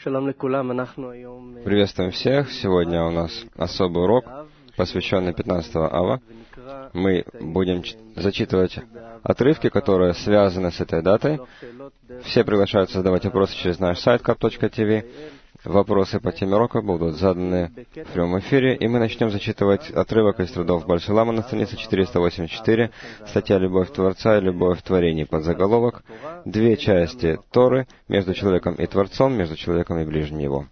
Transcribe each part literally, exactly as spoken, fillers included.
Приветствуем всех. Сегодня у нас особый урок, посвященный пятнадцатого ава. Мы будем зачитывать отрывки, которые связаны с этой датой. Все приглашаются задавать вопросы через наш сайт кап точка ти ви. Вопросы по теме урока будут заданы в прямом эфире, и мы начнем зачитывать отрывок из трудов Бальши Лама на странице четыреста восемьдесят четыре, статья «Любовь Творца» и «Любовь в творении», подзаголовок «Две части Торы между человеком и Творцом, между человеком и ближним его».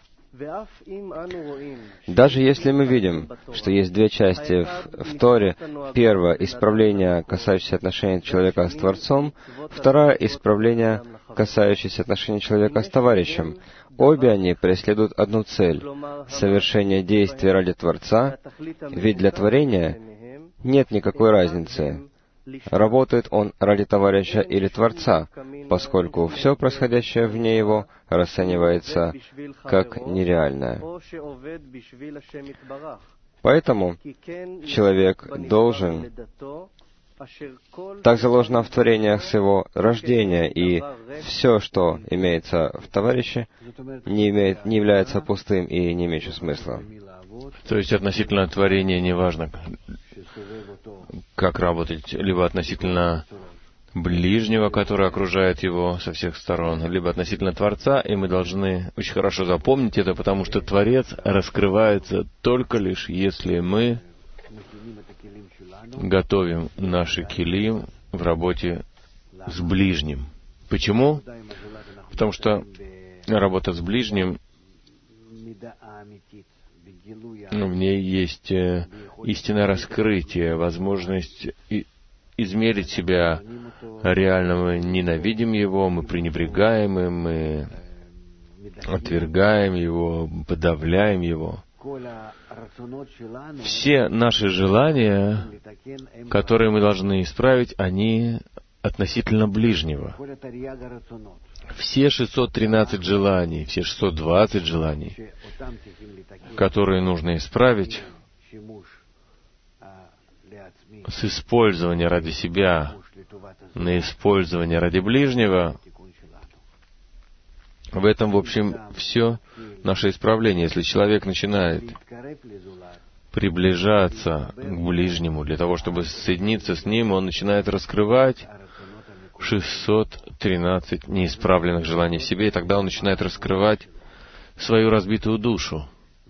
Даже если мы видим, что есть две части в, в Торе, первое — исправление, касающееся отношений человека с Творцом, второе — исправление, касающееся отношений человека с товарищем, обе они преследуют одну цель — совершение действий ради Творца, ведь для творения нет никакой разницы, работает он ради товарища или Творца, поскольку все происходящее вне его расценивается как нереальное. Поэтому человек должен, так заложено в творениях с его рождения, и все, что имеется в товарище, не, имеет, не является пустым и не имеющим смысла. То есть относительно творения не важно, как работать, либо относительно ближнего, который окружает его со всех сторон, либо относительно Творца, и мы должны очень хорошо запомнить это, потому что Творец раскрывается только лишь, если мы готовим наши килим в работе с ближним. Почему? Потому что работа с ближним, ну, в ней есть э, истинное раскрытие, возможность и, измерить себя реально. Мы ненавидим его, мы пренебрегаем им, мы отвергаем его, подавляем его. Все наши желания, которые мы должны исправить, они относительно ближнего. Все шестьсот тринадцать желаний, все шестьсот двадцать желаний, которые нужно исправить с использования ради себя на использование ради ближнего, в этом, в общем, все наше исправление. Если человек начинает приближаться к ближнему для того, чтобы соединиться с ним, он начинает раскрывать шестьсот тринадцать неисправленных желаний в себе, и тогда он начинает раскрывать свою разбитую душу.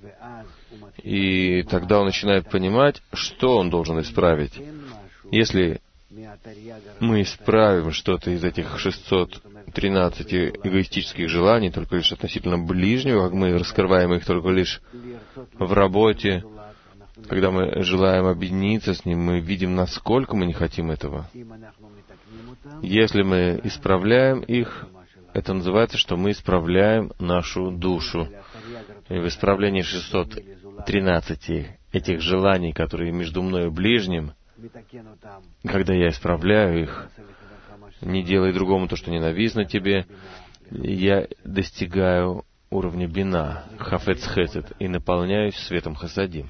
И тогда он начинает понимать, что он должен исправить. Если мы исправим что-то из этих шестисот тринадцати эгоистических желаний только лишь относительно ближнего, как мы раскрываем их только лишь в работе, когда мы желаем объединиться с ним, мы видим, насколько мы не хотим этого. Если мы исправляем их, это называется, что мы исправляем нашу душу. И в исправлении шестисот тринадцати этих желаний, которые между мной и ближним, когда я исправляю их, не делай другому то, что ненавистно тебе, я достигаю уровня бина, хафец хесед, и наполняюсь светом хасадим.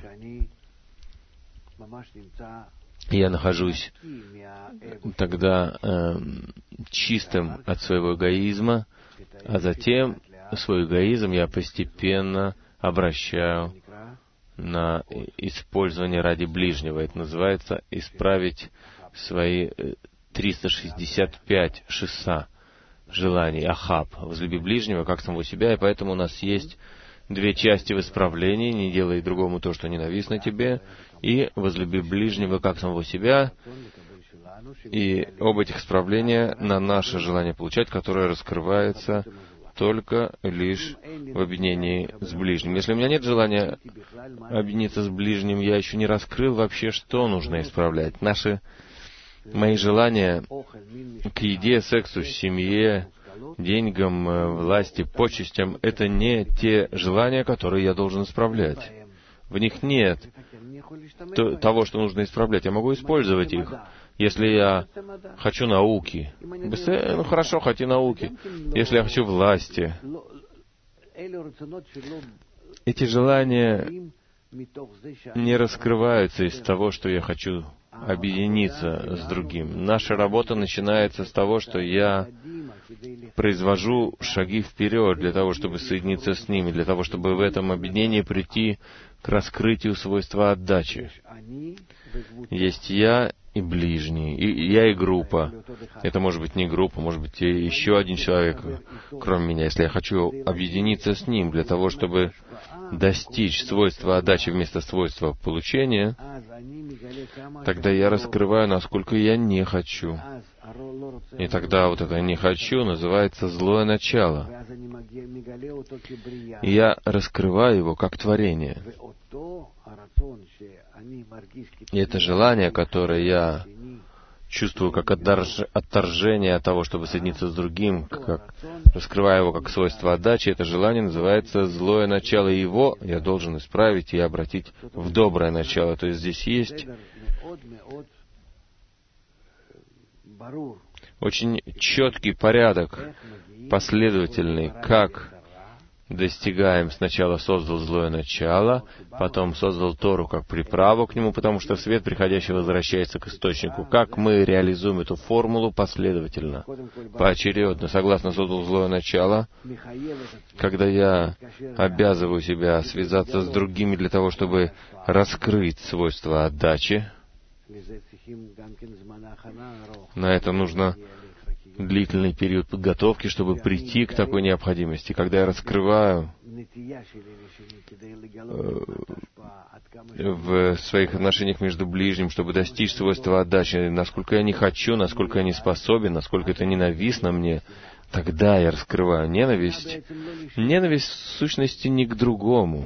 Я нахожусь тогда э, чистым от своего эгоизма, а затем свой эгоизм я постепенно обращаю на использование ради ближнего. Это называется исправить свои триста шестьдесят пять шиса желаний, ахаб, возлюби ближнего, как самого себя, и поэтому у нас есть две части в исправлении: не делай другому то, что ненавистно тебе, и возлюби ближнего, как самого себя. И оба этих исправления на наше желание получать, которое раскрывается только лишь в объединении с ближним. Если у меня нет желания объединиться с ближним, я еще не раскрыл вообще, что нужно исправлять. Наши, мои желания к еде, сексу, семье, деньгам, власти, почестям — это не те желания, которые я должен исправлять. В них нет то, того, что нужно исправлять. Я могу использовать их. Если я хочу науки, ну хорошо, хочу науки. Если я хочу власти, эти желания не раскрываются из того, что я хочу объединиться с другим. Наша работа начинается с того, что я произвожу шаги вперед для того, чтобы соединиться с ними, для того, чтобы в этом объединении прийти к раскрытию свойства отдачи. Есть я и ближний, и я и группа. Это может быть не группа, может быть и еще один человек, кроме меня. Если я хочу объединиться с ним для того, чтобы достичь свойства отдачи вместо свойства получения, тогда я раскрываю, насколько я не хочу. И тогда вот это «не хочу» называется злое начало. И я раскрываю его как творение. И это желание, которое я чувствую как отторжение от того, чтобы соединиться с другим, как раскрывая его как свойство отдачи, это желание называется злое начало, и его я должен исправить и обратить в доброе начало. То есть здесь есть очень четкий порядок, последовательный, как достигаем. Сначала создал злое начало, потом создал Тору как приправу к нему, потому что свет приходящий возвращается к источнику. Как мы реализуем эту формулу последовательно, поочередно, согласно создал злое начало, когда я обязываю себя связаться с другими для того, чтобы раскрыть свойства отдачи. На это нужно длительный период подготовки, чтобы прийти к такой необходимости. Когда я раскрываю в своих отношениях между ближним, чтобы достичь свойства отдачи, насколько я не хочу, насколько я не способен, насколько это ненавистно мне, тогда я раскрываю ненависть. Ненависть в сущности не к другому,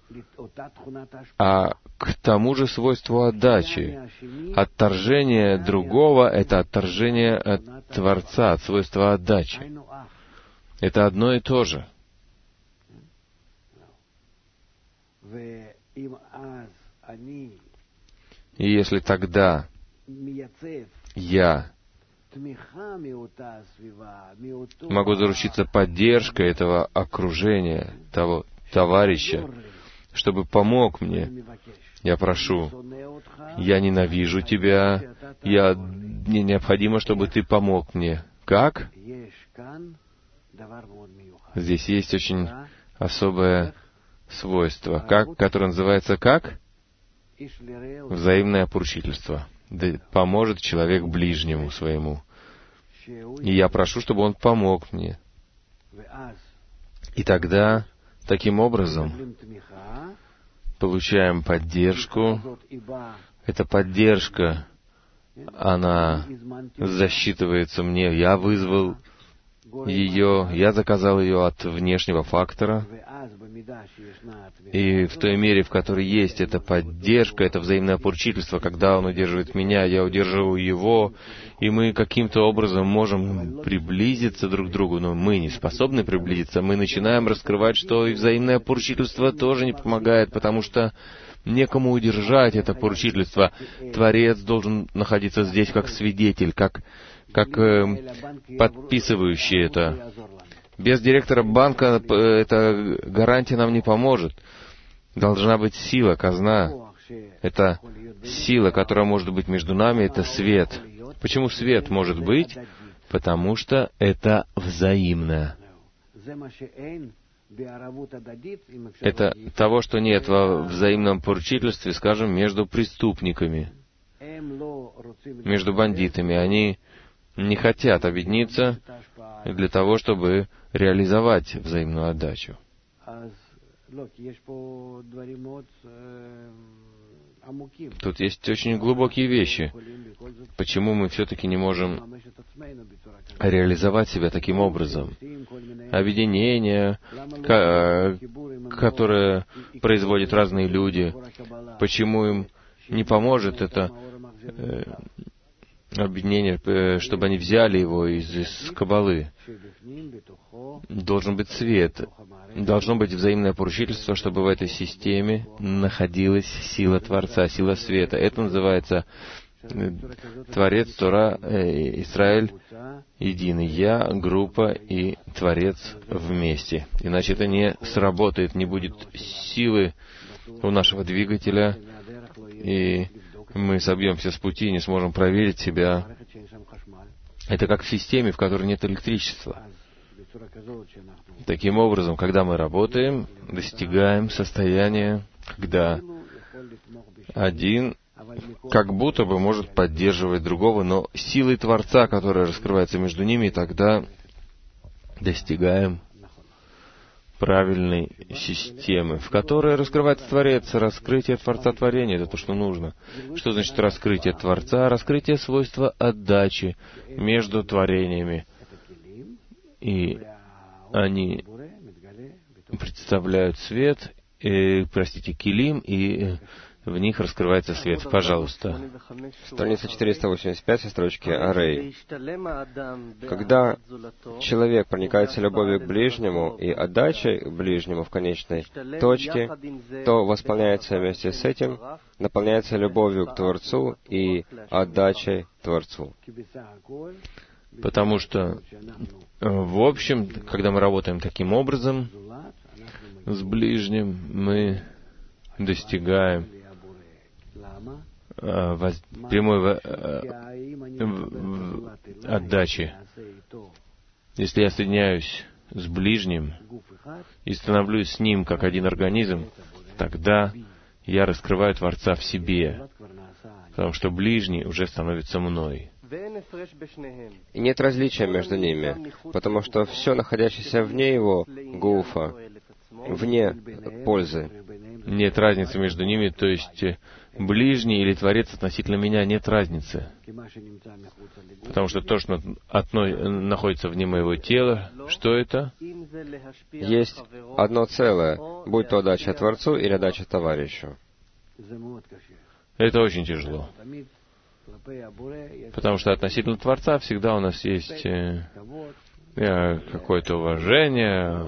а к тому же свойству отдачи. Отторжение другого — это отторжение от Творца, от свойства отдачи. Это одно и то же. И если тогда я могу заручиться поддержкой этого окружения, того товарища, чтобы помог мне, я прошу, я ненавижу тебя, я, мне необходимо, чтобы ты помог мне. Как? Здесь есть очень особое свойство, как, которое называется как? Взаимное поручительство. Да поможет человек ближнему своему. И я прошу, чтобы он помог мне. И тогда, таким образом, получаем поддержку. Эта поддержка, она засчитывается мне. Я вызвал ее, я заказал ее от внешнего фактора. И в той мере, в которой есть эта поддержка, это взаимное поручительство, когда он удерживает меня, я удерживаю его, и мы каким-то образом можем приблизиться друг к другу, но мы не способны приблизиться. Мы начинаем раскрывать, что и взаимное поручительство тоже не помогает, потому что некому удержать это поручительство. Творец должен находиться здесь как свидетель, как, как э, подписывающий это. Без директора банка эта гарантия нам не поможет. Должна быть сила, казна. Это сила, которая может быть между нами, это свет. Почему свет может быть? Потому что это взаимно. Это того, что нет во взаимном поручительстве, скажем, между преступниками, между бандитами. Они не хотят объединиться для того, чтобы реализовать взаимную отдачу. Тут есть очень глубокие вещи. Почему мы все-таки не можем реализовать себя таким образом? Объединение, которое производят разные люди, почему им не поможет это объединение, чтобы они взяли его из, из Каббалы? Должен быть свет, должно быть взаимное поручительство, чтобы в этой системе находилась сила Творца, сила света. Это называется Творец, Тора, э, Израиль единый. Я, группа и Творец вместе. Иначе это не сработает, не будет силы у нашего двигателя, и мы собьемся с пути и не сможем проверить себя. Это как в системе, в которой нет электричества. Таким образом, когда мы работаем, достигаем состояния, когда один как будто бы может поддерживать другого, но силой Творца, которая раскрывается между ними, тогда достигаем правильной системы, в которой раскрывается Творец. Раскрытие Творца творения — это то, что нужно. Что значит раскрытие Творца? Раскрытие свойства отдачи между творениями. И они представляют свет, э, простите, килим, и в них раскрывается свет. Пожалуйста. Страница четыреста восемьдесят пять, со строчки Арей. Когда человек проникается любовью к ближнему и отдачей к ближнему в конечной точке, то восполняется вместе с этим, наполняется любовью к Творцу и отдачей Творцу. Потому что, в общем, когда мы работаем таким образом с ближним, мы достигаем воз... прямой отдачи. Если я соединяюсь с ближним и становлюсь с ним как один организм, тогда я раскрываю Творца в себе, потому что ближний уже становится мной. И нет различия между ними, потому что все, находящееся вне его гуфа, вне пользы. Нет разницы между ними, то есть ближний или Творец относительно меня, нет разницы. Потому что то, что отно... находится вне моего тела, что это? Есть одно целое, будь то отдача Творцу или отдача товарищу. Это очень тяжело. Потому что относительно Творца всегда у нас есть э, э, какое-то уважение.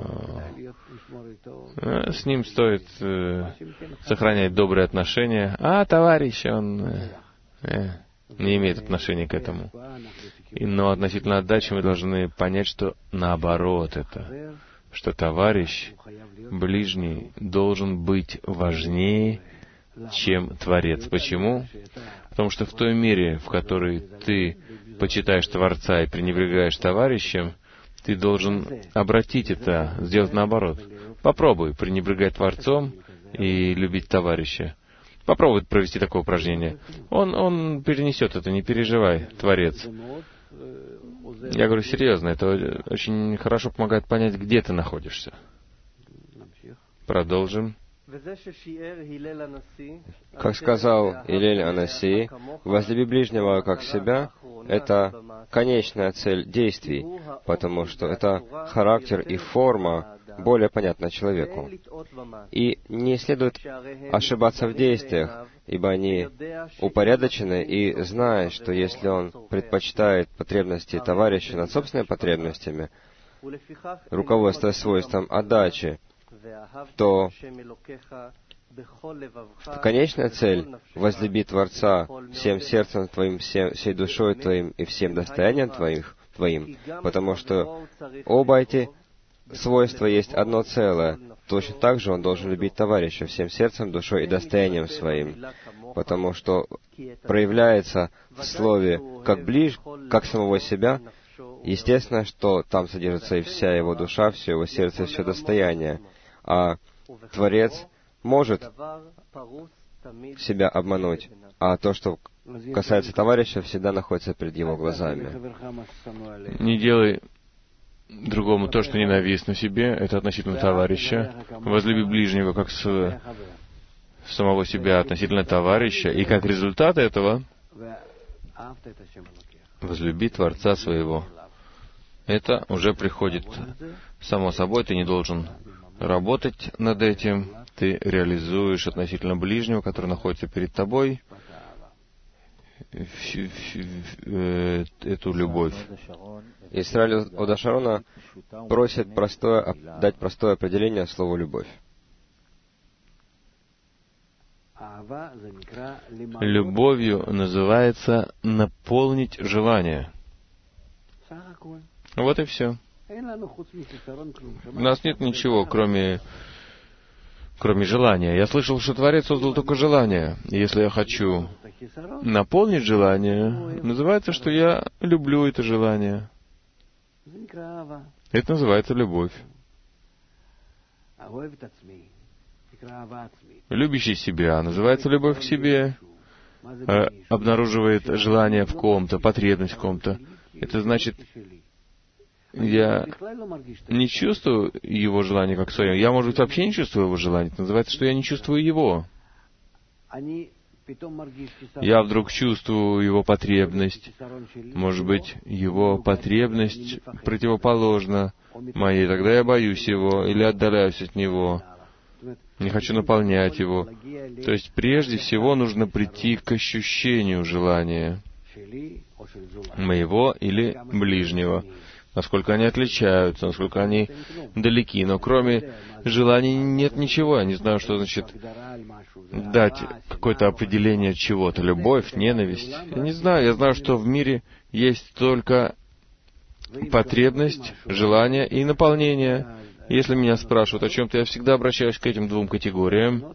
Э, с ним стоит э, сохранять добрые отношения. А товарищ, он э, э, не имеет отношения к этому. И, но относительно отдачи мы должны понять, что наоборот это. Что товарищ, ближний, должен быть важнее, чем Творец. Почему? Потому что в той мере, в которой ты почитаешь Творца и пренебрегаешь товарищем, ты должен обратить это, сделать наоборот. Попробуй пренебрегать Творцом и любить товарища. Попробуй провести такое упражнение. Он, он перенесет это, не переживай, Творец. Я говорю серьезно, это очень хорошо помогает понять, где ты находишься. Продолжим. Как сказал Илель Анаси, возлюби ближнего как себя — это конечная цель действий, потому что это характер и форма более понятна человеку. И не следует ошибаться в действиях, ибо они упорядочены, и зная, что если он предпочитает потребности товарища над собственными потребностями, руководствуясь свойством отдачи, то конечная цель — возлюби Творца всем сердцем твоим, всем, всей душой твоим и всем достоянием твоим, твоим, потому что оба эти свойства есть одно целое. Точно так же он должен любить товарища всем сердцем, душой и достоянием своим, потому что проявляется в слове «как ближ», как самого себя. Естественно, что там содержится и вся его душа, все его сердце, все достояние. А Творец может себя обмануть, а то, что касается товарища, всегда находится перед его глазами. Не делай другому то, что ненавистно себе, это относительно товарища. Возлюби ближнего как с... самого себя относительно товарища, и как результат этого возлюби Творца своего. Это уже приходит само собой, ты не должен работать над этим, ты реализуешь относительно ближнего, который находится перед тобой, эту любовь. Исраиль Ода Шарона просит простое, дать простое определение слову «любовь». Любовью называется наполнить желание. Вот и все. У нас нет ничего, кроме, кроме желания. Я слышал, что Творец создал только желание. И если я хочу наполнить желание, называется, что я люблю это желание. Это называется любовь. Любящий себя называется любовь к себе. Обнаруживает желание в ком-то, потребность в ком-то. Это значит, я не чувствую его желания как свое. Я, может быть, вообще не чувствую его желания. Это называется, что я не чувствую его. Я вдруг чувствую его потребность. Может быть, его потребность противоположна моей. Тогда я боюсь его или отдаляюсь от него. Не хочу наполнять его. То есть, прежде всего, нужно прийти к ощущению желания моего или ближнего. Насколько они отличаются, насколько они далеки. Но кроме желаний нет ничего. Я не знаю, что значит дать какое-то определение чего-то. Любовь, ненависть. Я не знаю. Я знаю, что в мире есть только потребность, желание и наполнение. Если меня спрашивают о чем-то, я всегда обращаюсь к этим двум категориям.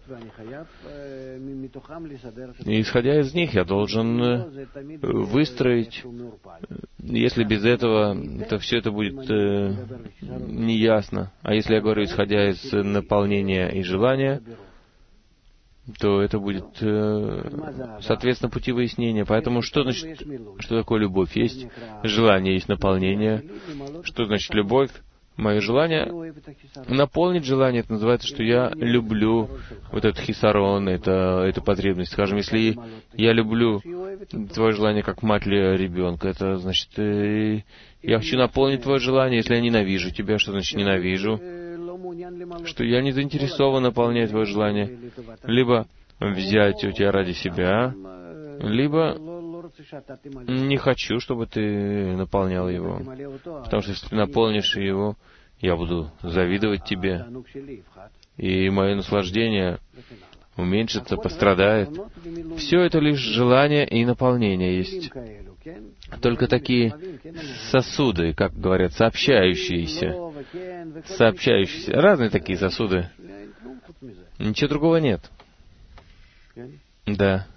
И исходя из них, я должен выстроить. Если без этого, то все это будет э, неясно. А если я говорю, исходя из наполнения и желания, то это будет, э, соответственно, пути выяснения. Поэтому что значит, что такое любовь? Есть желание, есть наполнение. Что значит любовь? Мое желание наполнить желание, это называется, что я люблю вот этот хисарон, это, эту потребность. Скажем, если я люблю твое желание как мать для ребенка, это значит, я хочу наполнить твое желание. Если я ненавижу тебя, что значит ненавижу? Что я не заинтересован наполнять твое желание. Либо взять у тебя ради себя, либо не хочу, чтобы ты наполнял его. Потому что если ты наполнишь его, я буду завидовать тебе. И мое наслаждение уменьшится, пострадает. Все это лишь желание и наполнение есть. Только такие сосуды, как говорят, сообщающиеся. Сообщающиеся. Разные такие сосуды. Ничего другого нет. Да.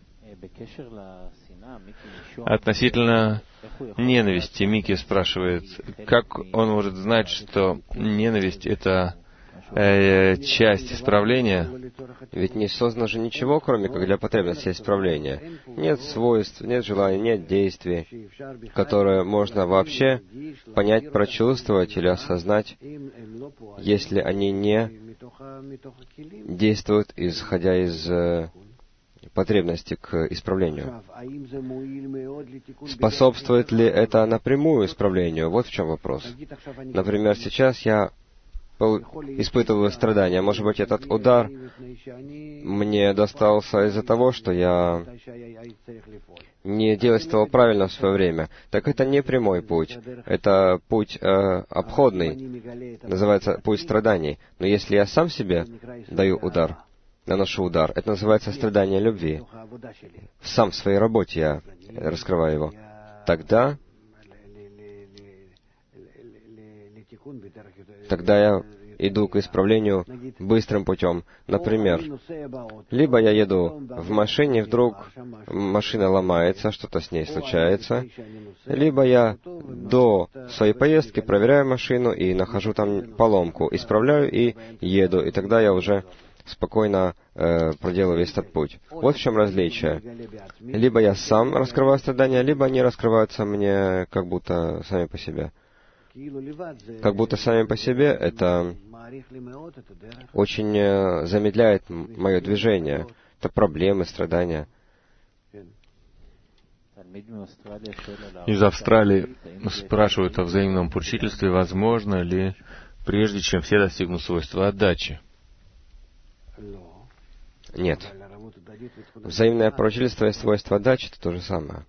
Относительно ненависти, Микки спрашивает, как он может знать, что ненависть — это э, часть исправления? Ведь не создано же ничего, кроме как для потребности исправления. Нет свойств, нет желаний, нет действий, которые можно вообще понять, прочувствовать или осознать, если они не действуют, исходя из э, потребности к исправлению. Способствует ли это напрямую исправлению? Вот в чем вопрос. Например, сейчас я испытываю страдания. Может быть, этот удар мне достался из-за того, что я не действовал правильно в свое время. Так это не прямой путь. Это путь э, обходный. Называется путь страданий. Но если я сам себе даю удар, наношу удар, это называется страдание любви. Сам в своей работе я раскрываю его. Тогда, тогда я иду к исправлению быстрым путем. Например, либо я еду в машине, вдруг машина ломается, что-то с ней случается, либо я до своей поездки проверяю машину и нахожу там поломку, исправляю и еду, и тогда я уже спокойно э, проделаю весь этот путь. Вот в чем различие. Либо я сам раскрываю страдания, либо они раскрываются мне как будто сами по себе. Как будто сами по себе это очень э, замедляет мое движение. Это проблемы, страдания. Из Австралии спрашивают о взаимном поручительстве, возможно ли, прежде чем все достигнут свойства отдачи. Нет. Взаимное поручительство и свойство отдачи — это то же самое.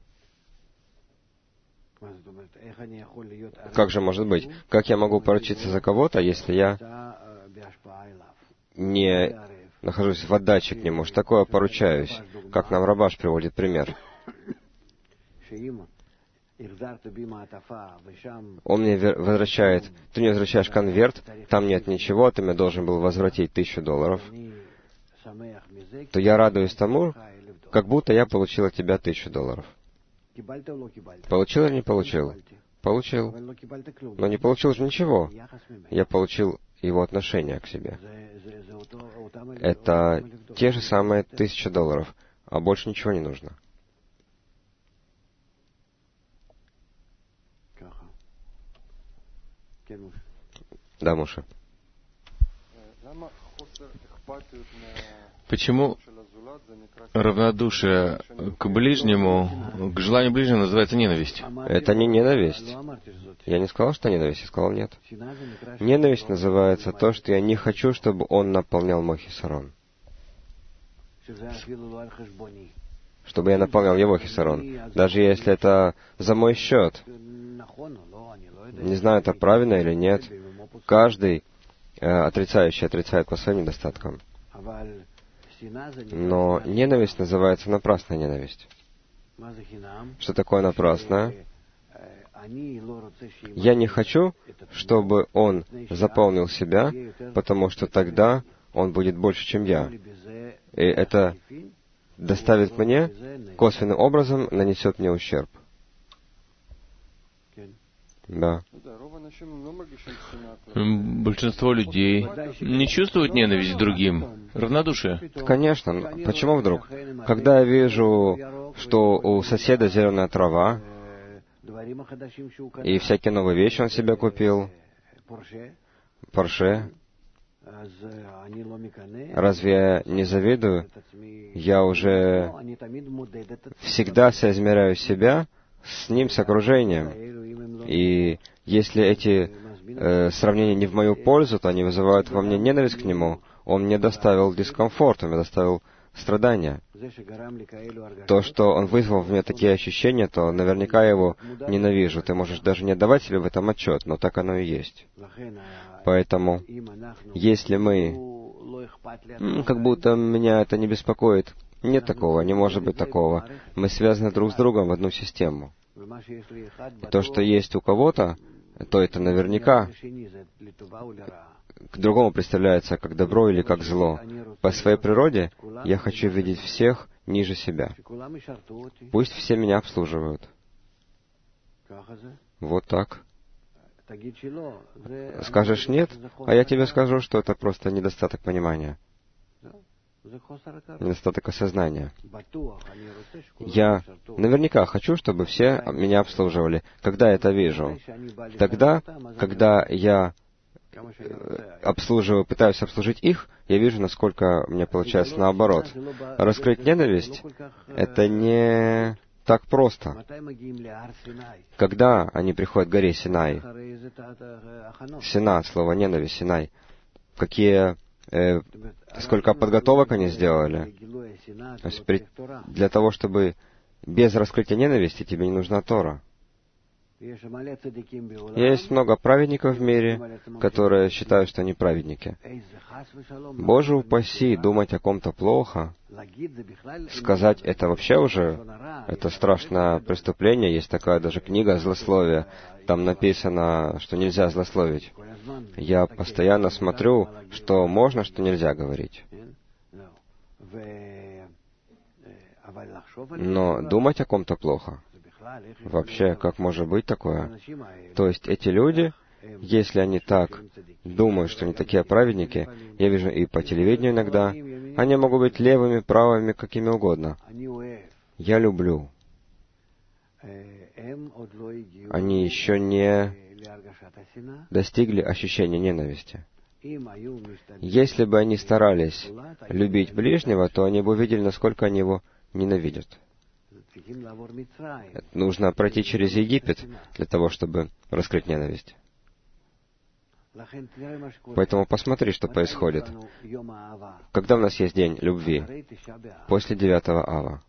Как же может быть? Как я могу поручиться за кого-то, если я не нахожусь в отдаче к нему? Что такое поручаюсь? Как нам Рабаш приводит пример. Он мне возвращает, ты мне возвращаешь конверт, там нет ничего, ты мне должен был возвратить тысячу долларов, то я радуюсь тому, как будто я получил от тебя тысячу долларов. Получил или не получил? Получил. Но не получил же ничего. Я получил его отношение к себе. Это те же самые тысяча долларов, а больше ничего не нужно. Да, Муша. Почему равнодушие к ближнему, к желанию ближнего называется ненависть? Это не ненависть. Я не сказал, что ненависть, я сказал нет. Ненависть называется то, что я не хочу, чтобы он наполнял мой хисарон. Чтобы я наполнял его хисарон. Даже если это за мой счет. Не знаю, это правильно или нет. Каждый э, отрицающий отрицает по своим недостаткам. Но ненависть называется напрасная ненависть. Что такое напрасная? Я не хочу, чтобы он заполнил себя, потому что тогда он будет больше, чем я. И это доставит мне, косвенным образом нанесет мне ущерб. Да. Большинство людей не чувствуют ненависть к другим, равнодушие. Конечно. Почему вдруг? Когда я вижу, что у соседа зеленая трава, и всякие новые вещи он себе купил, Порше, разве я не завидую? Я уже всегда соизмеряю себя с ним, с окружением. И если эти э, сравнения не в мою пользу, то они вызывают во мне ненависть к нему. Он мне доставил дискомфорт, он мне доставил страдания. То, что он вызвал в мне такие ощущения, то наверняка я его ненавижу. Ты можешь даже не отдавать себе в этом отчет, но так оно и есть. Поэтому, если мы, как будто меня это не беспокоит, нет такого, не может быть такого. Мы связаны друг с другом в одну систему. И то, что есть у кого-то, то это наверняка к другому представляется как добро или как зло. По своей природе я хочу видеть всех ниже себя. Пусть все меня обслуживают. Вот так. Скажешь нет, а я тебе скажу, что это просто недостаток понимания. Недостаток осознания. Я наверняка хочу, чтобы все меня обслуживали. Когда я это вижу? Тогда, когда я обслуживаю, пытаюсь обслужить их, я вижу, насколько мне получается наоборот. Раскрыть ненависть — это не так просто. Когда они приходят к горе Синай? Сина, слово ненависть, Синай. Какие... Э, сколько подготовок они сделали. То есть при, для того, чтобы без раскрытия ненависти тебе не нужна Тора. Есть много праведников в мире, которые считают, что они праведники. Боже упаси, думать о ком-то плохо, сказать это вообще уже, это страшное преступление. Есть такая даже книга «Злословие». Там написано, что нельзя злословить. Я постоянно смотрю, что можно, что нельзя говорить. Но думать о ком-то плохо. Вообще, как может быть такое? То есть эти люди, если они так думают, что они такие праведники, я вижу и по телевидению иногда, они могут быть левыми, правыми, какими угодно. Я люблю. Они еще не достигли ощущения ненависти. Если бы они старались любить ближнего, то они бы увидели, насколько они его ненавидят. Нужно пройти через Египет для того, чтобы раскрыть ненависть. Поэтому посмотри, что происходит. Когда у нас есть день любви? После девятого ава.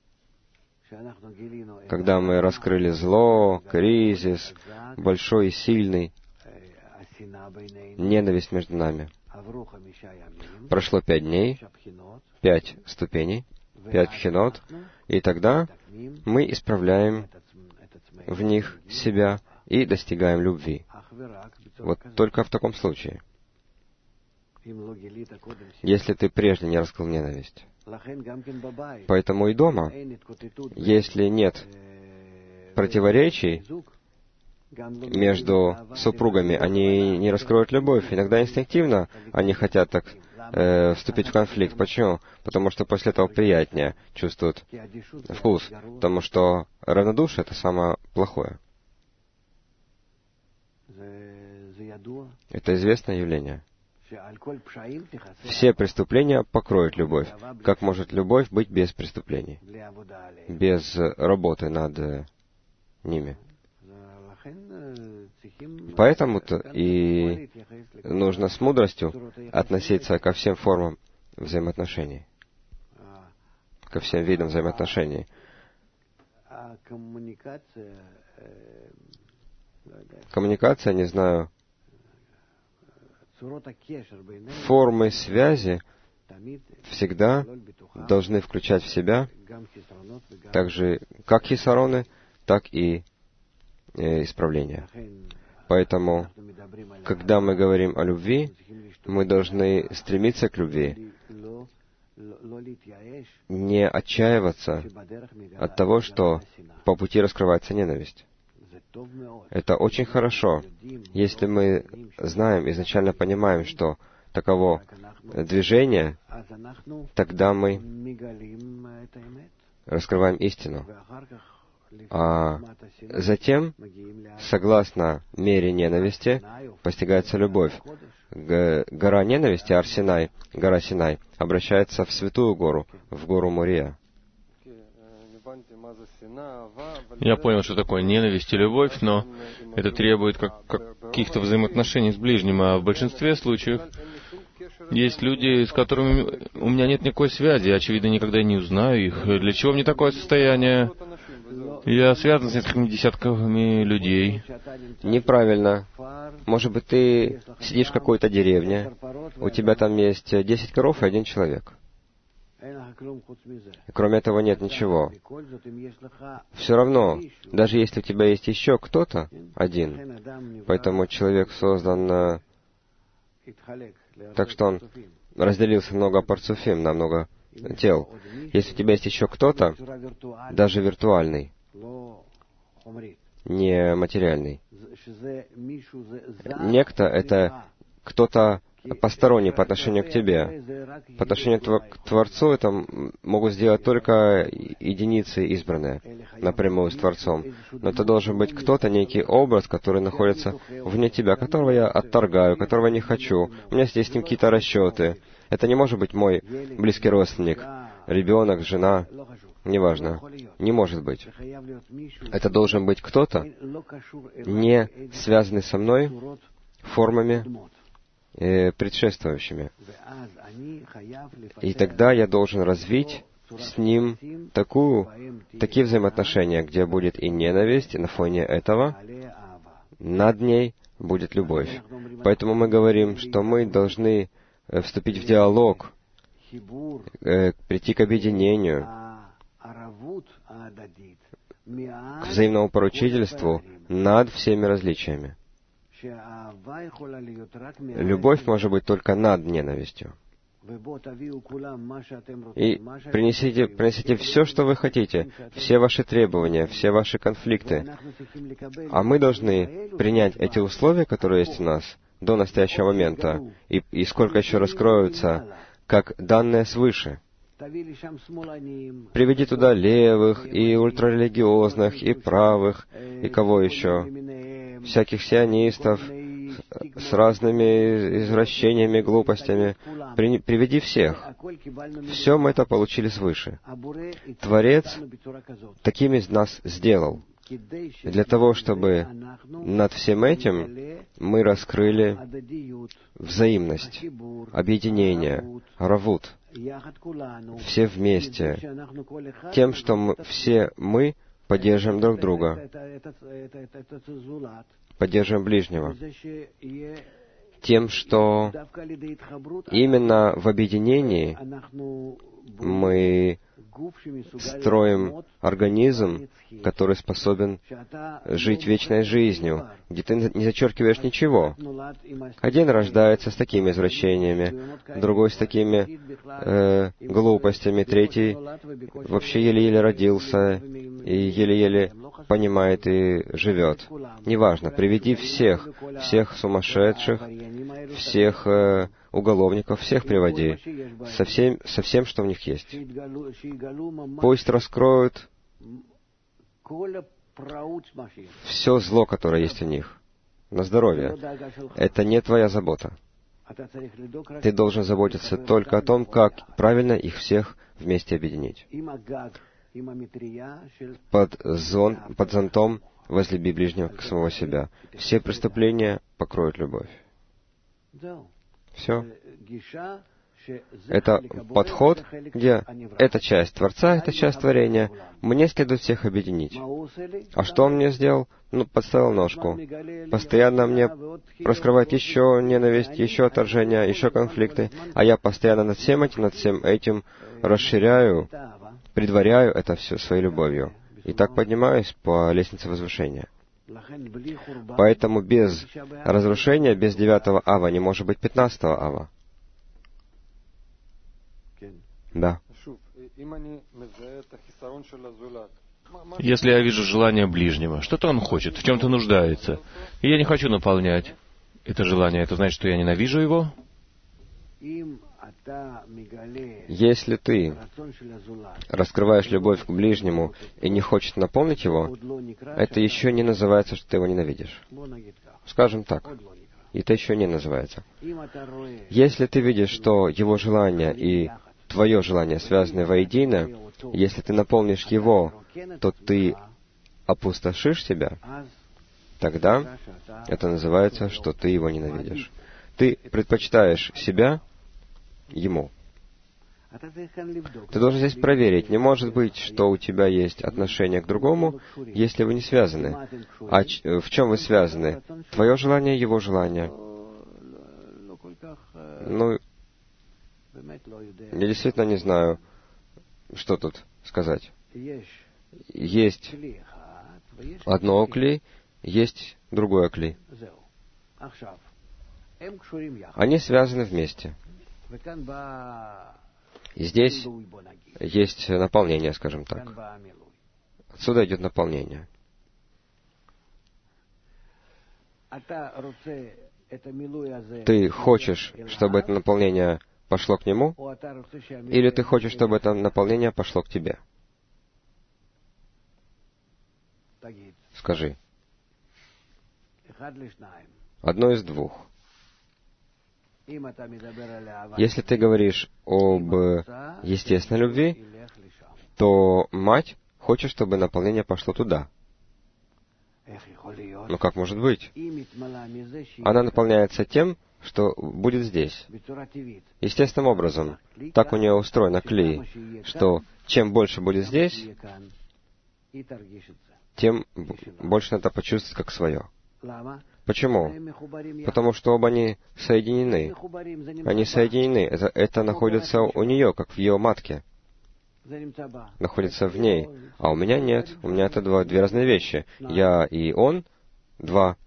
Когда мы раскрыли зло, кризис, большой и сильный, ненависть между нами. Прошло пять дней, пять ступеней, пять пхинот, и тогда мы исправляем в них себя и достигаем любви. Вот только в таком случае. Если ты прежде не раскрыл ненависть, Поэтому и дома, если нет противоречий между супругами, они не раскроют любовь. Иногда инстинктивно они хотят так э, вступить в конфликт. Почему? Потому что после этого приятнее чувствуют вкус. Потому что равнодушие — это самое плохое. Это известное явление. Все преступления покроют любовь. Как может любовь быть без преступлений? Без работы над ними. Поэтому-то и нужно с мудростью относиться ко всем формам взаимоотношений, ко всем видам взаимоотношений. Коммуникация, не знаю, формы связи всегда должны включать в себя также как хисароны, так и исправления. Поэтому, когда мы говорим о любви, мы должны стремиться к любви, не отчаиваться от того, что по пути раскрывается ненависть. Это очень хорошо. Если мы знаем, изначально понимаем, что таково движение, тогда мы раскрываем истину. А затем, согласно мере ненависти, постигается любовь. Гора ненависти, Ар-Синай, гора Синай, обращается в святую гору, в гору Мория. Я понял, что такое ненависть и любовь, но это требует как, каких-то взаимоотношений с ближним, а в большинстве случаев есть люди, с которыми у меня нет никакой связи, очевидно, никогда не узнаю их. Для чего мне такое состояние? Я связан с несколькими десятками людей. Неправильно. Может быть, ты сидишь в какой-то деревне, у тебя там есть десять коров и один человек. Кроме этого нет ничего. Все равно, даже если у тебя есть еще кто-то один, поэтому человек создан так, что он разделился много парцуфим, на много тел. Если у тебя есть еще кто-то, даже виртуальный, не материальный, некто — это кто-то посторонний по отношению к тебе. По отношению к Творцу это могут сделать только единицы избранные напрямую с Творцом. Но это должен быть кто-то, некий образ, который находится вне тебя, которого я отторгаю, которого я не хочу. У меня есть с ним какие-то расчеты. Это не может быть мой близкий родственник, ребенок, жена, неважно. Не может быть. Это должен быть кто-то, не связанный со мной формами предшествующими. И тогда я должен развить с ним такую, такие взаимоотношения, где будет и ненависть, и на фоне этого над ней будет любовь. Поэтому мы говорим, что мы должны вступить в диалог, прийти к объединению, к взаимному поручительству над всеми различиями. Любовь может быть только над ненавистью. И принесите, принесите все, что вы хотите, все ваши требования, все ваши конфликты. А мы должны принять эти условия, которые есть у нас, до настоящего момента, и, и сколько еще раскроются, как данные свыше. Приведи туда левых, и ультрарелигиозных, и правых, и кого еще, всяких сионистов, с разными извращениями, глупостями. При, приведи всех. Все мы это получили свыше. Творец такими из нас сделал. Для того, чтобы над всем этим мы раскрыли взаимность, объединение, равут, все вместе, тем, что мы, все мы поддерживаем друг друга, поддерживаем ближнего, тем, что именно в объединении мы строим организм, который способен жить вечной жизнью, где ты не зачеркиваешь ничего. Один рождается с такими извращениями, другой с такими э, глупостями, третий вообще еле-еле родился и еле-еле понимает и живет. Неважно, приведи всех, всех сумасшедших, всех э, уголовников, всех приводи, со всем, со всем, что в них есть. Пусть раскроют все зло, которое есть у них, на здоровье. Это не твоя забота. Ты должен заботиться только о том, как правильно их всех вместе объединить. Под, зон, под зонтом возлюби ближнего как самого себя. Все преступления покроют любовь. Все. Это подход, где эта часть Творца, эта часть творения, мне следует всех объединить. А что он мне сделал? Ну, подставил ножку. Постоянно мне раскрывает еще ненависть, еще отторжение, еще конфликты, а я постоянно над всем этим, над всем этим расширяю, предваряю это все своей любовью. И так поднимаюсь по лестнице возвышения. Поэтому без разрушения, без девятого ава не может быть пятнадцатого ава. Да. Если я вижу желание ближнего, что-то он хочет, в чем-то нуждается, и я не хочу наполнять это желание, это значит, что я ненавижу его? Если ты раскрываешь любовь к ближнему и не хочешь наполнить его, это еще не называется, что ты его ненавидишь. Скажем так. Это еще не называется. Если ты видишь, что его желание и твое желание связаны воедино, если ты наполнишь его, то ты опустошишь себя, тогда это называется, что ты его ненавидишь. Ты предпочитаешь себя ему. Ты должен здесь проверить. Не может быть, что у тебя есть отношение к другому, если вы не связаны. А ч- в чем вы связаны? Твое желание, его желание. Ну, я действительно не знаю, что тут сказать. Есть одно кли, есть другое кли. Они связаны вместе. И здесь есть наполнение, скажем так. Отсюда идет наполнение. Ты хочешь, чтобы это наполнение пошло к нему, или ты хочешь, чтобы это наполнение пошло к тебе? Скажи. Одно из двух. Если ты говоришь об естественной любви, то мать хочет, чтобы наполнение пошло туда. Но как может быть? Она наполняется тем, что будет здесь. Естественным образом. Так у нее устроено кли, что чем больше будет здесь, тем больше надо почувствовать как свое. Почему? Потому что оба они соединены. Они соединены. Это, это находится у нее, как в ее матке. Находится в ней. А у меня нет. У меня это два, две разные вещи. Я и он — два.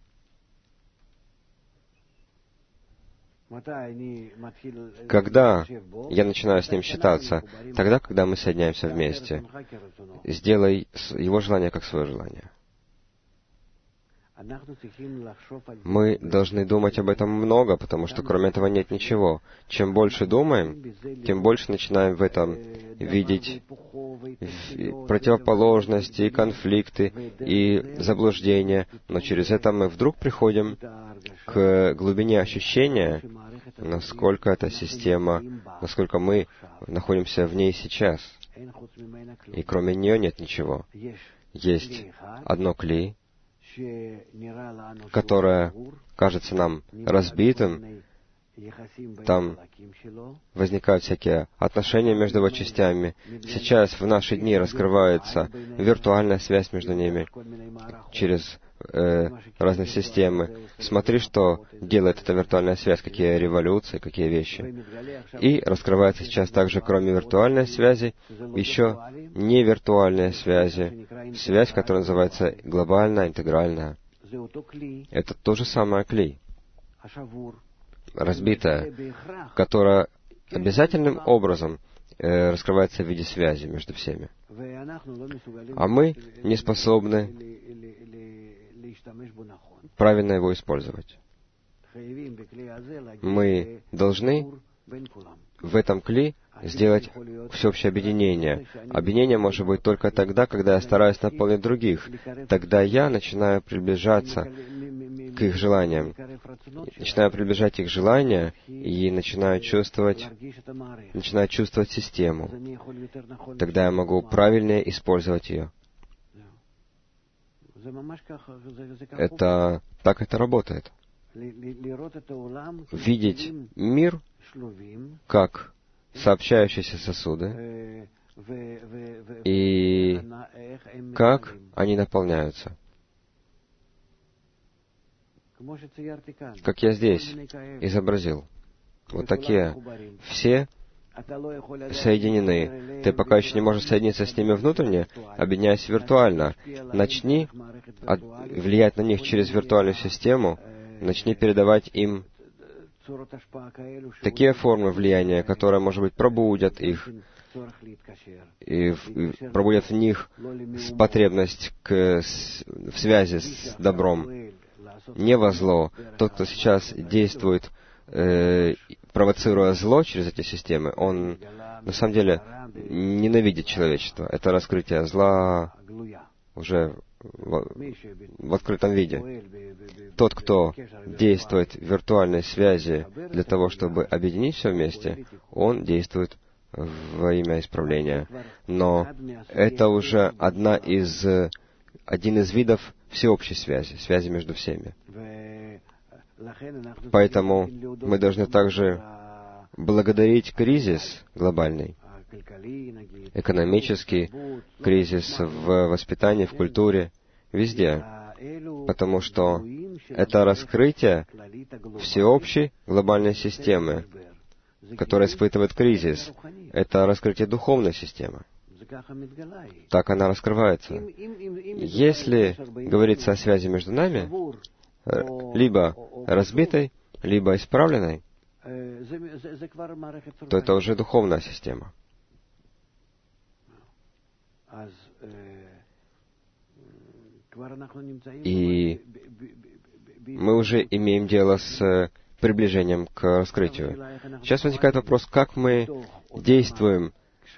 Когда я начинаю с ним считаться? Тогда, когда мы соединяемся вместе. Сделай его желание как свое желание. Мы должны думать об этом много, потому что кроме этого нет ничего. Чем больше думаем, тем больше начинаем в этом видеть противоположности, и конфликты, и заблуждения. Но через это мы вдруг приходим к глубине ощущения, насколько эта система, насколько мы находимся в ней сейчас. И кроме нее нет ничего. Есть одно кли, которое кажется нам разбитым, там возникают всякие отношения между его частями. Сейчас, в наши дни, раскрывается виртуальная связь между ними через э, разные системы. Смотри, что делает эта виртуальная связь, какие революции, какие вещи. И раскрывается сейчас также, кроме виртуальной связи, еще невиртуальные связи. Связь, которая называется глобальная, интегральная. Это то же самое клей, разбитая, которая обязательным образом э, раскрывается в виде связи между всеми. А мы не способны правильно его использовать. Мы должны в этом кли сделать всеобщее объединение. Объединение может быть только тогда, когда я стараюсь наполнить других. Тогда я начинаю приближаться к их желаниям. Начинаю приближать их желания и начинаю чувствовать, начинаю чувствовать систему. Тогда я могу правильнее использовать ее. Это так это работает. Видеть мир как сообщающиеся сосуды и как они наполняются. Как я здесь изобразил. Вот такие. Все соединены. Ты пока еще не можешь соединиться с ними внутренне, объединяясь виртуально. Начни от, влиять на них через виртуальную систему, начни передавать им такие формы влияния, которые, может быть, пробудят их, и, в, и пробудят в них потребность к, с, в связи с добром. Не во зло. Тот, кто сейчас действует, э, провоцируя зло через эти системы, он на самом деле ненавидит человечество. Это раскрытие зла уже в, в открытом виде. Тот, кто действует в виртуальной связи для того, чтобы объединить все вместе, он действует во имя исправления. Но это уже одна из, один из видов всеобщей связи, связи между всеми. Поэтому мы должны также благодарить кризис глобальный, экономический кризис в воспитании, в культуре, везде, потому что это раскрытие всеобщей глобальной системы, которая испытывает кризис. Это раскрытие духовной системы. Так она раскрывается. Если говорится о связи между нами, либо разбитой, либо исправленной, то это уже духовная система. И мы уже имеем дело с приближением к раскрытию. Сейчас возникает вопрос, как мы действуем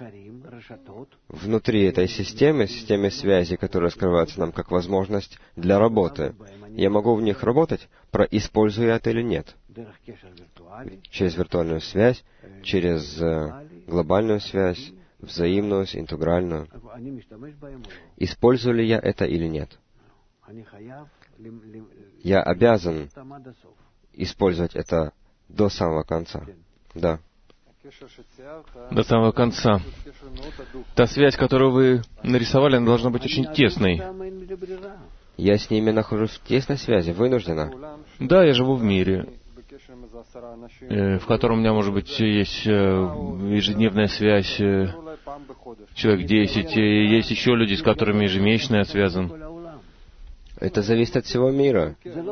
внутри этой системы, системы связи, которая раскрывается нам как возможность для работы. Я могу в них работать, используя это или нет. Через виртуальную связь, через глобальную связь, взаимную, интегральную. Использую ли я это или нет? Я обязан использовать это до самого конца. Да. До самого конца. Та связь, которую вы нарисовали, она должна быть очень тесной. Я с ними нахожусь в тесной связи, вынуждена. Да, я живу в мире, в котором у меня, может быть, есть ежедневная связь, человек десять, и есть еще люди, с которыми ежемесячно я связан. Это зависит от всего мира.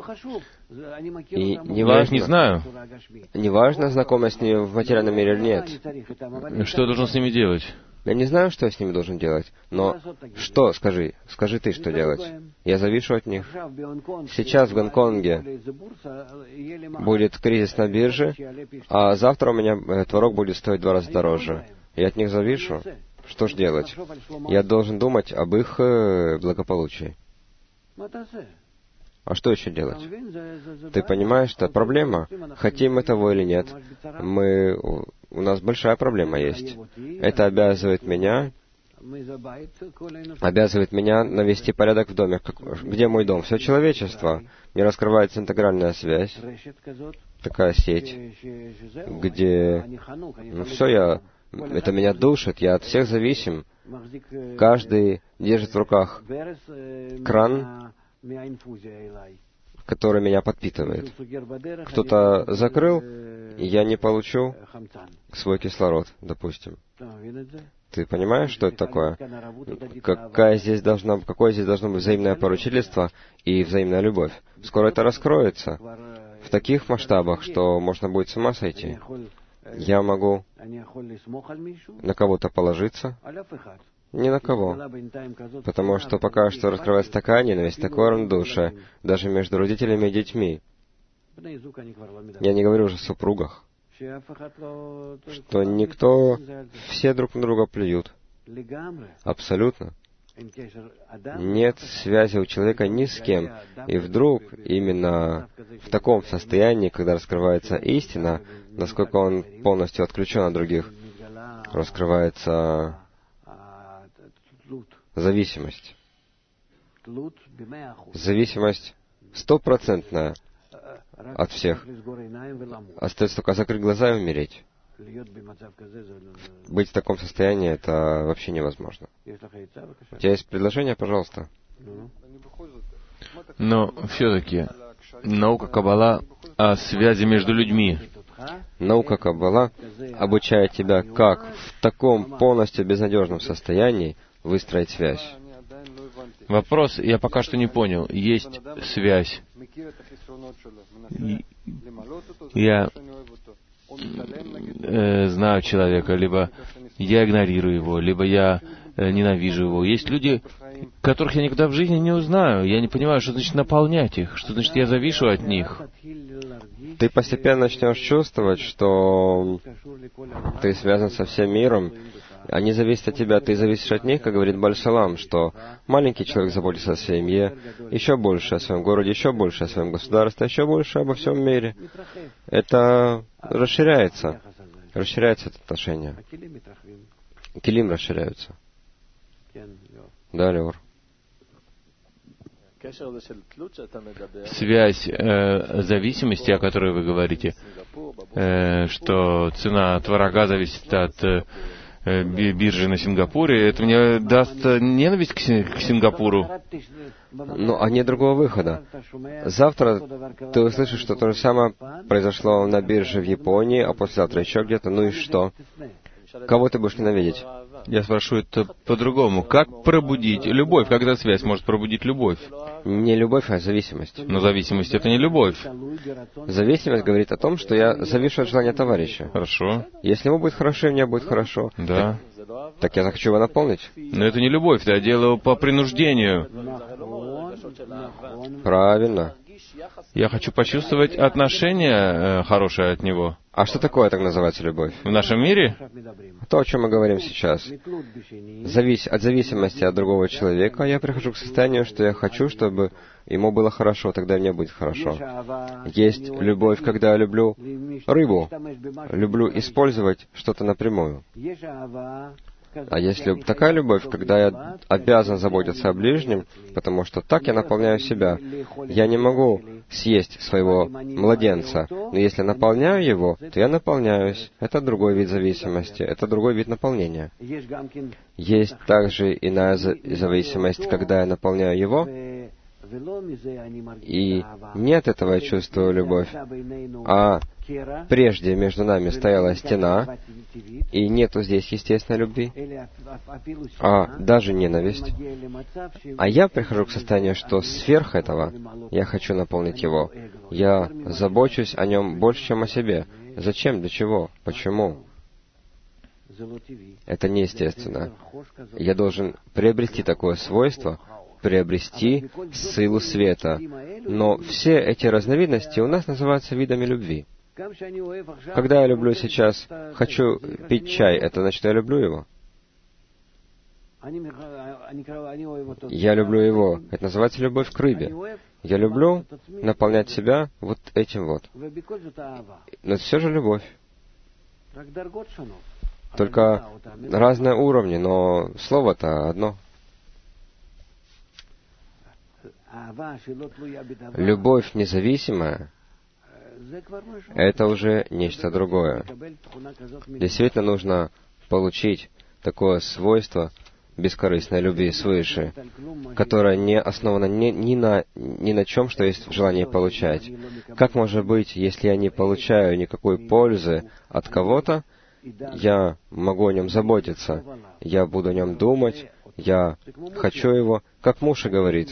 И не я важно, их не знаю. Не важно, знакома с ними в материальном мире или нет. Что я должен с ними делать? Я не знаю, что я с ними должен делать. Но что, скажи, скажи ты, что делать. Я завишу от них. Сейчас в Гонконге будет кризис на бирже, а завтра у меня творог будет стоить в два раза дороже. Я от них завишу. Что ж делать? Я должен думать об их благополучии. А что еще делать? Ты понимаешь, что проблема, хотим мы того или нет, мы, у нас большая проблема есть. Это обязывает меня обязывает меня навести порядок в доме. Как, где мой дом? Все человечество. Мне раскрывается интегральная связь, такая сеть, где, ну, все, я, это меня душит, я от всех зависим. Каждый держит в руках кран, который меня подпитывает. Кто-то закрыл, и я не получу свой кислород, допустим. Ты понимаешь, что это такое? Какая здесь должна, какое здесь должно быть взаимное поручительство и взаимная любовь? Скоро это раскроется в таких масштабах, что можно будет с ума сойти. Я могу на кого-то положиться, ни на кого. Потому что пока что раскрывается такая ненависть, такое равнодушие, даже между родителями и детьми. Я не говорю уже о супругах, что никто, все друг на друга плюют. Абсолютно. Нет связи у человека ни с кем. И вдруг, именно в таком состоянии, когда раскрывается истина, насколько он полностью отключен от других, раскрывается зависимость. Зависимость стопроцентная от всех. Остается только закрыть глаза и умереть. Быть в таком состоянии — это вообще невозможно. У тебя есть предложение, пожалуйста? Но все-таки наука Каббала о связи между людьми. Наука Каббала обучает тебя, как в таком полностью безнадежном состоянии выстроить связь. Вопрос я пока что не понял. Есть связь. Я э, знаю человека, либо я игнорирую его, либо я э, ненавижу его. Есть люди, которых я никогда в жизни не узнаю. Я не понимаю, что значит наполнять их, что значит я завишу от них. Ты постепенно начнешь чувствовать, что ты связан со всем миром. Они зависят от тебя, ты зависишь от них, как говорит Баль-Шалам, что маленький человек заботится о семье, еще больше о своем городе, еще больше о своем государстве, еще больше обо всем мире. Это расширяется. Расширяется это отношение. Килим расширяются. Да, Леор? Связь э, зависимости, о которой вы говорите, э, что цена творога зависит от э, биржи на Сингапуре, это мне даст ненависть к, к Сингапуру. Ну, а нет другого выхода. Завтра ты услышишь, что то же самое произошло на бирже в Японии, а послезавтра еще где-то. Ну и что? Кого ты будешь ненавидеть? Я спрошу это по-другому. Как пробудить любовь? Когда связь может пробудить любовь? Не любовь, а зависимость. Но зависимость — это не любовь. Зависимость говорит о том, что я завишу от желания товарища. Хорошо. Если ему будет хорошо, и мне будет хорошо. Да. Так, так я захочу его наполнить. Но это не любовь, я делаю по принуждению. Правильно. Я хочу почувствовать отношение э, хорошее от него. А что такое так называется любовь? В нашем мире? То, о чем мы говорим сейчас. Завис... От зависимости от другого человека я прихожу к состоянию, что я хочу, чтобы ему было хорошо, тогда мне будет хорошо. Есть любовь, когда я люблю рыбу, люблю использовать что-то напрямую. А есть люб... такая любовь, когда я обязан заботиться о ближнем, потому что так я наполняю себя. Я не могу съесть своего младенца, но если наполняю его, то я наполняюсь. Это другой вид зависимости, это другой вид наполнения. Есть также иная зависимость, когда я наполняю его, и не от этого я чувствую любовь, а прежде между нами стояла стена, и нету здесь естественной любви, а даже ненависть. А я прихожу к состоянию, что сверх этого я хочу наполнить его. Я забочусь о нем больше, чем о себе. Зачем? Для чего? Почему? Это неестественно. Я должен приобрести такое свойство, приобрести силу света. Но все эти разновидности у нас называются видами любви. Когда я люблю сейчас, хочу пить чай, это значит, я люблю его? Я люблю его. Это называется любовь к рыбе. Я люблю наполнять себя вот этим вот. Но это все же любовь. Только разные уровни, но слово-то одно. Любовь независимая — это уже нечто другое. Действительно нужно получить такое свойство бескорыстной любви свыше, которая не основана ни, ни, на, ни на чем, что есть желание получать. Как может быть, если я не получаю никакой пользы от кого-то, я могу о нем заботиться, я буду о нем думать, я хочу его, как муж и говорит.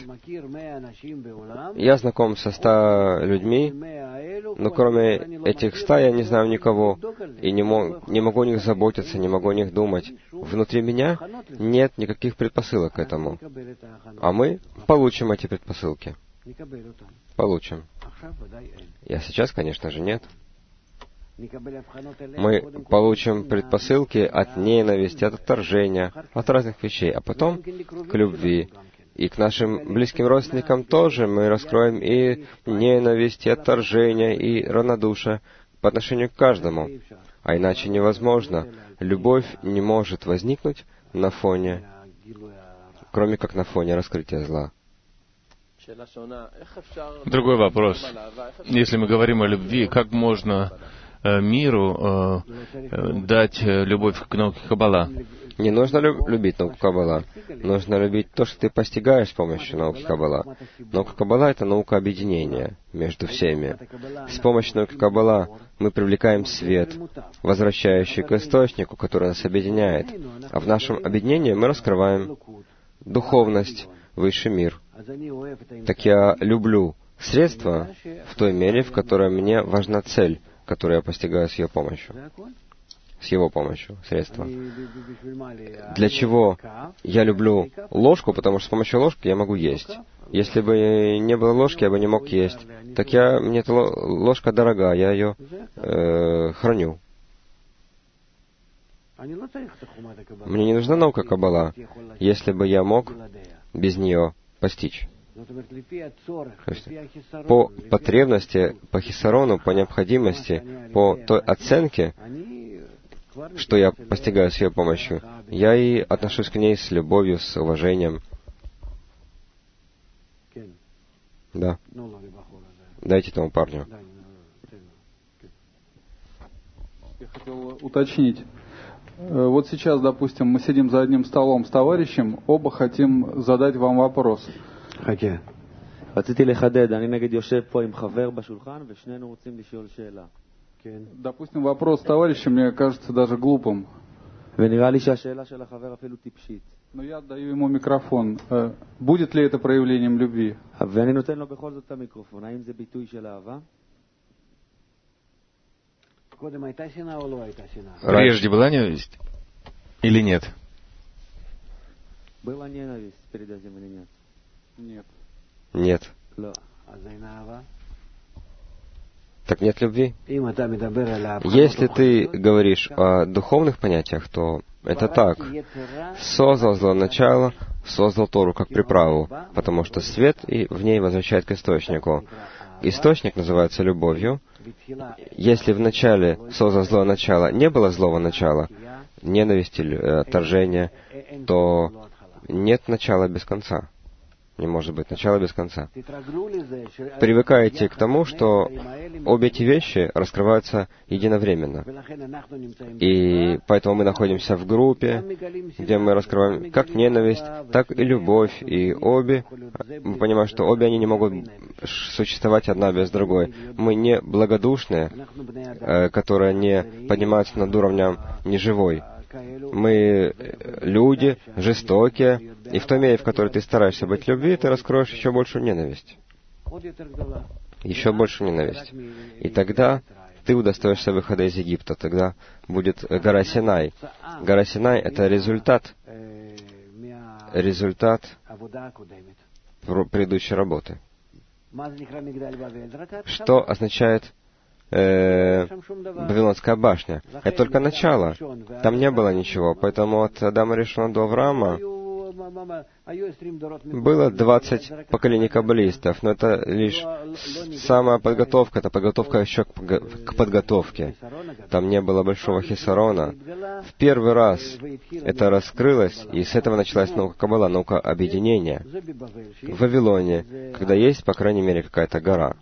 Я знаком со ста людьми, но кроме этих ста я не знаю никого, и не, мог, не могу о них заботиться, не могу о них думать. Внутри меня нет никаких предпосылок к этому. А мы получим эти предпосылки. Получим. А сейчас, конечно же, нет. Мы получим предпосылки от ненависти, от отторжения, от разных вещей, а потом к любви. И к нашим близким родственникам тоже мы раскроем и ненависть, и отторжение, и равнодушие по отношению к каждому. А иначе невозможно. Любовь не может возникнуть на фоне, кроме как на фоне раскрытия зла. Другой вопрос. Если мы говорим о любви, как можно миру э, дать любовь к науке Каббала? Не нужно люб- любить науку Каббала. Нужно любить то, что ты постигаешь с помощью науки Каббала. Наука Каббала — это наука объединения между всеми. С помощью науки Каббала мы привлекаем свет, возвращающий к источнику, который нас объединяет. А в нашем объединении мы раскрываем духовность, высший мир. Так я люблю средства в той мере, в которой мне важна цель, которую я постигаю с ее помощью. С его помощью, средства. Для чего я люблю ложку? Потому что с помощью ложки я могу есть. Если бы не было ложки, я бы не мог есть. Так я, мне эта ложка дорога, я ее э, храню. Мне не нужна наука Каббала, если бы я мог без нее постичь. То есть, по потребности, по хисарону, по необходимости, по той оценке, что я постигаю с ее помощью, я и отношусь к ней с любовью, с уважением. Да. Дайте этому парню. Я хотел уточнить. Вот сейчас, допустим, мы сидим за одним столом с товарищем, оба хотим задать вам вопрос. חכה. רציתי לחדד, אני נגיד יושב פה עם חבר בשולחן ושנינו רוצים לשאול שאלה. כן. Допустим, вопрос товарища мне кажется даже глупым. ונראה לי שהשאלה של החבר אפילו טיפשית. Но я отдаю ему микрофон. Будет ли это проявлением любви? ואני נותן לו בכל זאת את המיקרופון. האם זה ביטוי של אהבה? קודם הייתה שנאה או לא הייתה שנאה? Прежде была ненависть или нет? Была ненависть перед этим или нет? Нет. Нет. Так нет любви? Если ты говоришь о духовных понятиях, то это так. Создал зло начало, создал Тору как приправу, потому что свет и в ней возвращает к источнику. Источник называется любовью. Если в начале создал злое начало, не было злого начала, ненависти, отторжения, то нет начала без конца. Не может быть начала без конца. Привыкаете к тому, что обе эти вещи раскрываются единовременно. И поэтому мы находимся в группе, где мы раскрываем как ненависть, так и любовь. И обе, мы понимаем, что обе они не могут существовать одна без другой. Мы не благодушные, которые не поднимаются над уровнем неживой. Мы люди, жестокие, и в той мере, в которой ты стараешься быть любви, ты раскроешь еще большую ненависть. Еще большую ненависть. И тогда ты удостоишься выхода из Египта. Тогда будет гора Синай. Гора Синай — это результат, результат предыдущей работы. Что означает Э, Вавилонская башня? Это только начало. Там не было ничего. Поэтому от Адама Ришона до Авраама Было двадцать поколений каббалистов, но это лишь самая подготовка, это подготовка еще к подготовке. Там не было большого хисарона. В первый раз это раскрылось, и с этого началась наука Каббала, наука объединения. В Вавилоне, когда есть, по крайней мере, какая-то гора,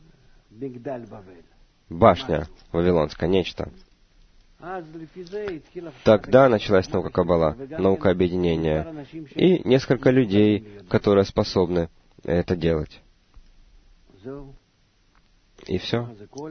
башня вавилонская, нечто. Тогда началась наука Каббала, наука объединения, и несколько людей, которые способны это делать. И все.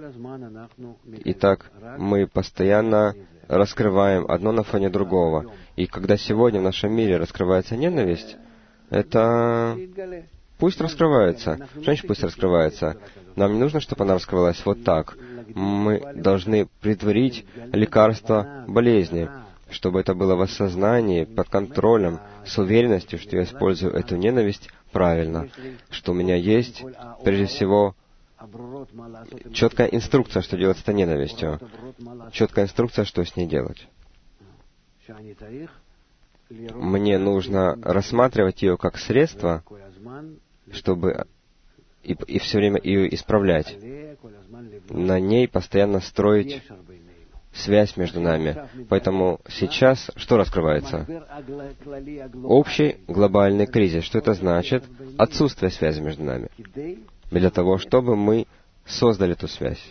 Итак, мы постоянно раскрываем одно на фоне другого. И когда сегодня в нашем мире раскрывается ненависть, это пусть раскрывается. Что значит пусть раскрывается? Нам не нужно, чтобы она раскрывалась вот так. Мы должны притворить лекарство болезни, чтобы это было в осознании, под контролем, с уверенностью, что я использую эту ненависть правильно, что у меня есть, прежде всего, четкая инструкция, что делать с этой ненавистью, четкая инструкция, что с ней делать. Мне нужно рассматривать ее как средство, чтобы и, и все время ее исправлять. На ней постоянно строить связь между нами. Поэтому сейчас что раскрывается? Общий глобальный кризис. Что это значит? Отсутствие связи между нами. Для того, чтобы мы создали эту связь.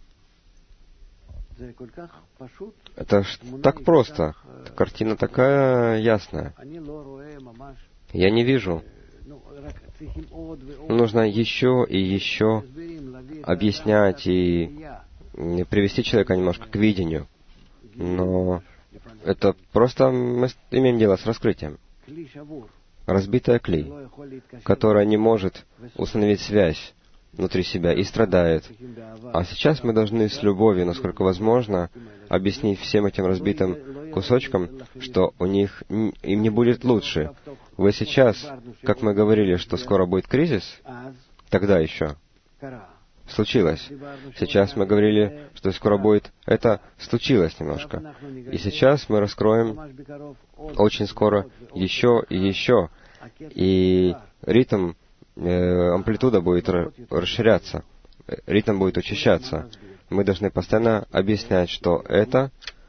Это так просто. Картина такая ясная. Я не вижу. Нужно еще и еще объяснять и привести человека немножко к видению. Но это просто мы имеем дело с раскрытием. Разбитая клей, которая не может установить связь внутри себя и страдает. А сейчас мы должны с любовью, насколько возможно, объяснить всем этим разбитым кусочкам, что у них им не будет лучше. Вы сейчас, как мы говорили, что скоро будет кризис, тогда еще случилось. Сейчас мы говорили, что скоро будет это, случилось немножко. И сейчас мы раскроем очень скоро еще и еще. И ритм, э, амплитуда будет расширяться, ритм будет учащаться. Мы должны постоянно объяснять, что это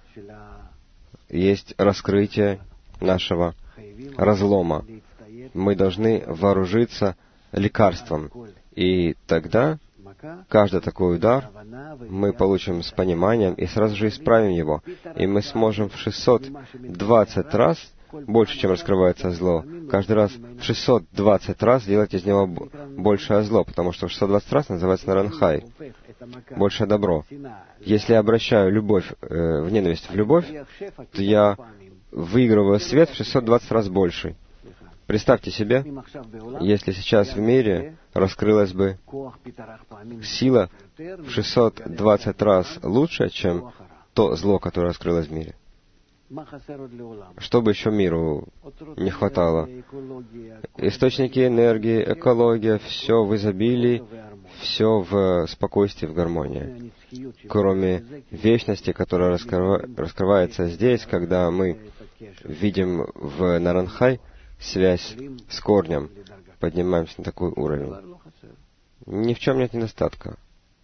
есть раскрытие нашего разлома. Мы должны вооружиться лекарством. И тогда каждый такой удар мы получим с пониманием и сразу же исправим его. И мы сможем в шестьсот двадцать раз, больше, чем раскрывается зло, каждый раз в шестьсот двадцать раз делать из него большее зло, потому что шестьсот двадцать раз называется наранхай, большее добро. Если я обращаю любовь э, в ненависть в любовь, то я выигрываю свет в шестьсот двадцать раз больше. Представьте себе, если сейчас в мире раскрылась бы сила в шестьсот двадцать раз лучше, чем то зло, которое раскрылось в мире. Что бы еще миру не хватало? Источники энергии, экология, все в изобилии, все в спокойствии, в гармонии. Кроме вечности, которая раскрыва... раскрывается здесь, когда мы видим в Наранхай связь с корнем, поднимаемся на такой уровень. Ни в чем нет недостатка.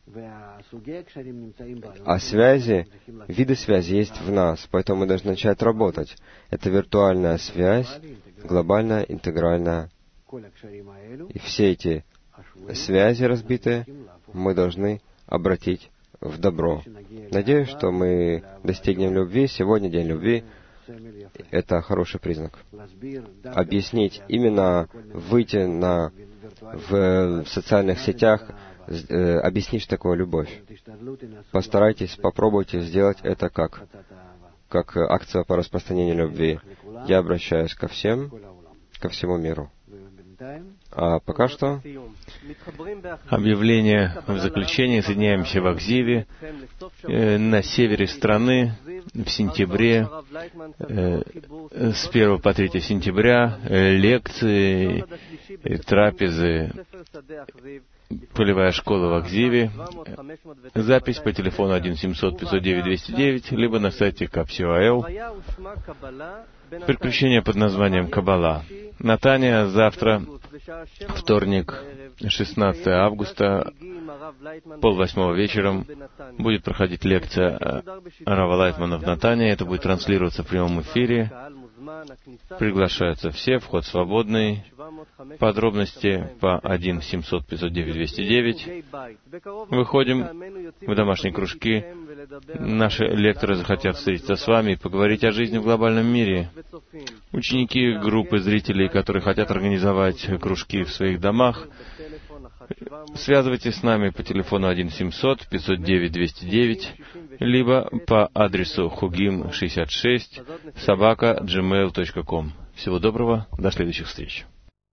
А связи, виды связи есть в нас, поэтому мы должны начать работать. Это виртуальная связь, глобальная, интегральная. И все эти связи разбитые мы должны обратить в добро. Надеюсь, что мы достигнем любви. Сегодня день любви. Это хороший признак. Объяснить, именно выйти на, в социальных сетях, э, объяснить, что такое любовь. Постарайтесь, попробуйте сделать это как, как акция по распространению любви. Я обращаюсь ко всем, ко всему миру. А пока что объявление в заключение. Соединяемся в Акзиве, э, на севере страны, в сентябре, э, с первого по третье сентября, э, лекции, э, трапезы, полевая школа в Акзиве. Запись по телефону один семьсот пятьсот девять двести девять, либо на сайте капсио точка эл. Приключение под названием Каббала. Натания, завтра, вторник, шестнадцатого августа, полвосьмого вечером, будет проходить лекция Рава Лайтмана в Натании. Это будет транслироваться в прямом эфире. Приглашаются все, вход свободный. Подробности по один семьсот пятьсот девять двести девять. Выходим в домашние кружки. Наши лекторы захотят встретиться с вами и поговорить о жизни в глобальном мире. Ученики группы зрителей, которые хотят организовать кружки в своих домах, связывайтесь с нами по телефону один семьсот пятьсот девять двести девять, либо по адресу хугим шестьдесят шесть собака джимейл точка ком. Всего доброго, до следующих встреч.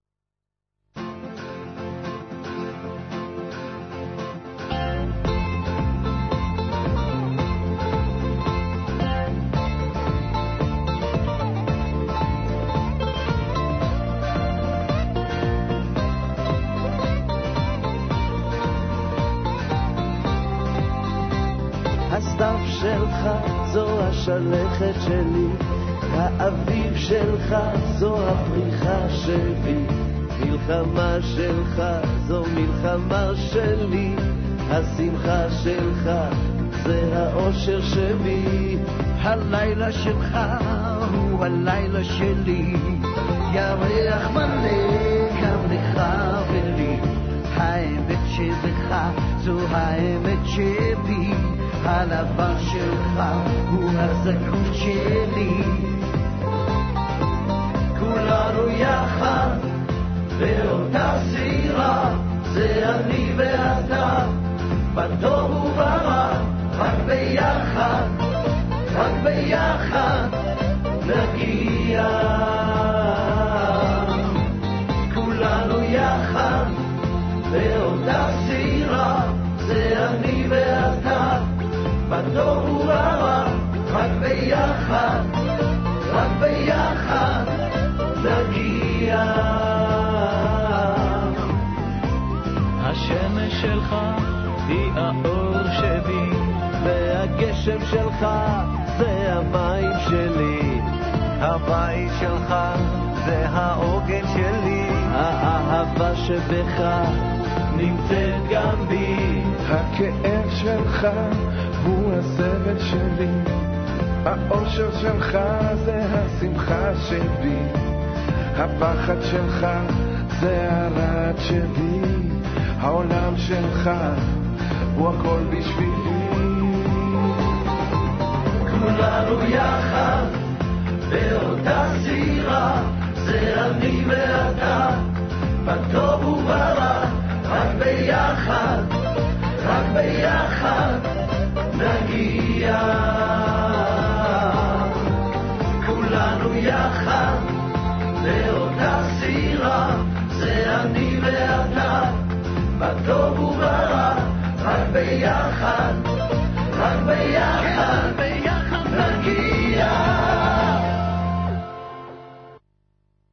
הסתיו שלך זו השלכת שלי, האביב שלך זו הפריחה שלי, מלחמה שלך זו מלחמה שלי, השמחה שלך זה האושר שלי, הלילה שלך הוא הלילה שלי, ירח מלא גם לך ולי, האמת שלך זו האמת שלי, הלבן שלך הוא הזכות שלי, כולנו יחד באותה סירה, זה אני ואתה, בטוב וברע, רק ביחד, רק ביחד נגיע, כולנו יחד באותה סירה, זה אני ואתה, בטוב וברע, רק ביחד, רק ביחד נגיע. השמש שלך היא האור שלי, והגשם שלך זה המים שלי, הבית שלך זה העוגן שלי, האהבה שבך נמצאת גם בי, הכאב שלך הוא הסבל שלי, האושר שלך זה השמחה שלי, הפחד שלך זה הרעד שלי, העולם שלך הוא הכל בשבילי, כולנו יחד באותה סירה, זה אני ואתה, בטוב וברע, רק ביחד, רק ביחד נגיע, כולנו יחד באותה סירה, זה אני ואתה, בטוב וברע, רק ביחד, רק ביחד